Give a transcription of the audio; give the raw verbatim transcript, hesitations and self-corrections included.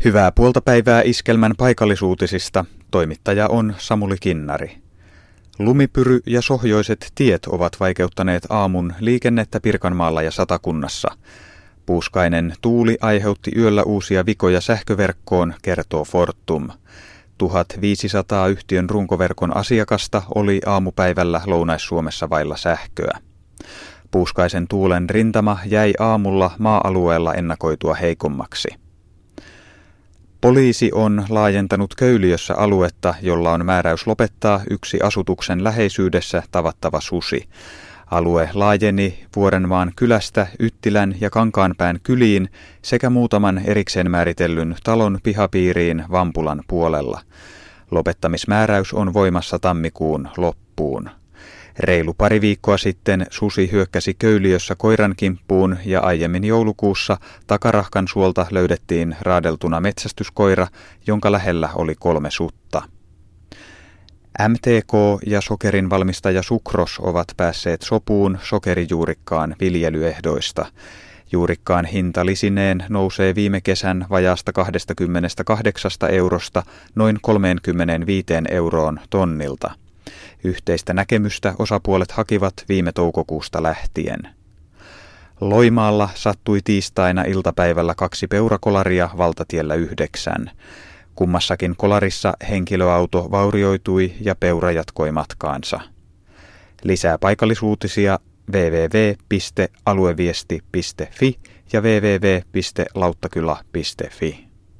Hyvää puolta päivää Iskelmän paikallisuutisista. Toimittaja on Samuli Kinnari. Lumipyry ja sohjoiset tiet ovat vaikeuttaneet aamun liikennettä Pirkanmaalla ja Satakunnassa. Puuskainen tuuli aiheutti yöllä uusia vikoja sähköverkkoon, kertoo Fortum. tuhatviisisataa yhtiön runkoverkon asiakasta oli aamupäivällä Lounais-Suomessa vailla sähköä. Puuskaisen tuulen rintama jäi aamulla maa-alueella ennakoitua heikommaksi. Poliisi on laajentanut Köyliössä aluetta, jolla on määräys lopettaa yksi asutuksen läheisyydessä tavattava susi. Alue laajeni Vuorenmaan kylästä Yttilän ja Kankaanpään kyliin sekä muutaman erikseen määritellyn talon pihapiiriin Vampulan puolella. Lopettamismääräys on voimassa tammikuun loppuun. Reilu pari viikkoa sitten susi hyökkäsi Köyliössä koiran kimppuun ja aiemmin joulukuussa Takarahkan suolta löydettiin raadeltuna metsästyskoira, jonka lähellä oli kolme sutta. M T K ja sokerin valmistaja Sucros ovat päässeet sopuun sokerijuurikkaan viljelyehdoista. Juurikkaan hinta lisineen nousee viime kesän vajaasta kaksikymmentäkahdeksan eurosta noin kolmekymmentäviisi euroon tonnilta. Yhteistä näkemystä osapuolet hakivat viime toukokuusta lähtien. Loimaalla sattui tiistaina iltapäivällä kaksi peurakolaria valtatiellä yhdeksän. Kummassakin kolarissa henkilöauto vaurioitui ja peura jatkoi matkaansa. Lisää paikallisuutisia double-u double-u double-u piste alueviesti piste fi ja double-u double-u double-u piste lauttakyla piste fi.